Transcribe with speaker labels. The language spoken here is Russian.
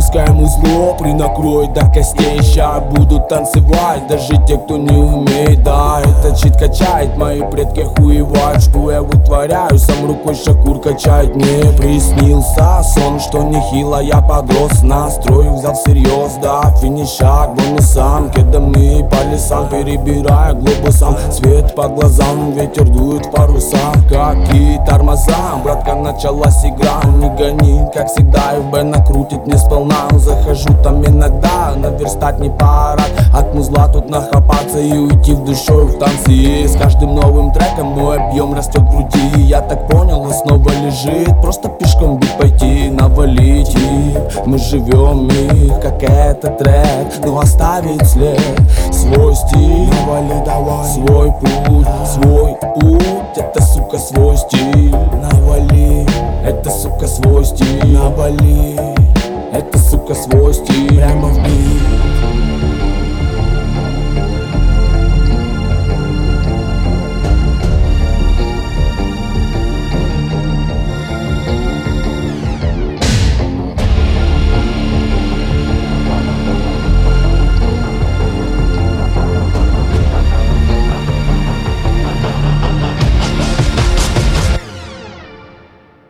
Speaker 1: Выпускаем зло, принакроет до костей. Ща будут танцевать даже те, кто не умеет. Да, этот щит качает, мои предки охуевают, что я вытворяю. Сам рукой Шакур качает. Мне приснился сон, что нехило я подрос. Настрой взял всерьез, да, финиша к бонусам. Кедами по лесам, перебирая глобусом. Свет по глазам, ветер дует в парусах. Какие тормоза, братка, началась игра. Не гони, как всегда, ФБ накрутит не сполна. Захожу там иногда, наверстать не пора. От музла тут нахапаться и уйти в душой в танцы. И с каждым новым треком мой объем растет в груди. Я так понял, основа лежит, просто пешком бить пойти, навалить их. Мы живем их, как этот трек, но оставить след, свой стиль, навали давай, свой путь, это, сука, свой стиль, навали, это, сука, свой стиль, навали, это, сука, свой стиль, прямо в бит.